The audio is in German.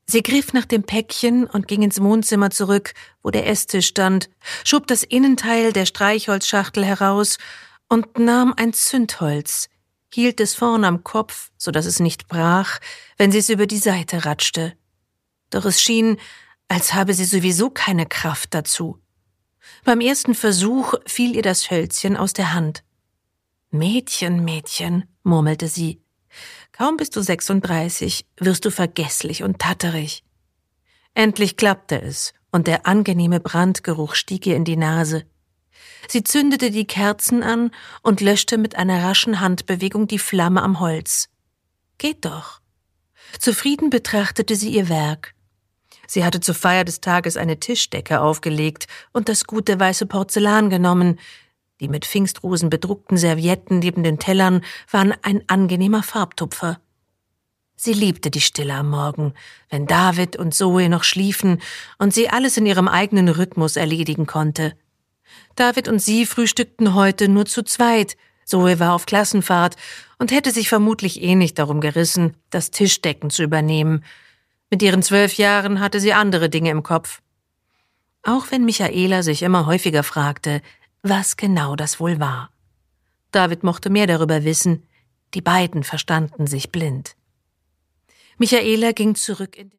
Sie griff nach dem Päckchen und ging ins Wohnzimmer zurück, wo der Esstisch stand, schob das Innenteil der Streichholzschachtel heraus und nahm ein Zündholz, hielt es vorn am Kopf, so dass es nicht brach, wenn sie es über die Seite ratschte. Doch es schien, als habe sie sowieso keine Kraft dazu. Beim ersten Versuch fiel ihr das Hölzchen aus der Hand. »Mädchen, Mädchen«, murmelte sie, »kaum bist du 36, wirst du vergesslich und tatterig.« Endlich klappte es, und der angenehme Brandgeruch stieg ihr in die Nase. Sie zündete die Kerzen an und löschte mit einer raschen Handbewegung die Flamme am Holz. »Geht doch.« Zufrieden betrachtete sie ihr Werk. Sie hatte zur Feier des Tages eine Tischdecke aufgelegt und das gute weiße Porzellan genommen. Die mit Pfingstrosen bedruckten Servietten neben den Tellern waren ein angenehmer Farbtupfer. Sie liebte die Stille am Morgen, wenn David und Zoe noch schliefen und sie alles in ihrem eigenen Rhythmus erledigen konnte. David und sie frühstückten heute nur zu zweit. Zoe war auf Klassenfahrt und hätte sich vermutlich nicht darum gerissen, das Tischdecken zu übernehmen. Mit ihren 12 Jahren hatte sie andere Dinge im Kopf. Auch wenn Michaela sich immer häufiger fragte, was genau das wohl war. David mochte mehr darüber wissen. Die beiden verstanden sich blind. Michaela ging zurück in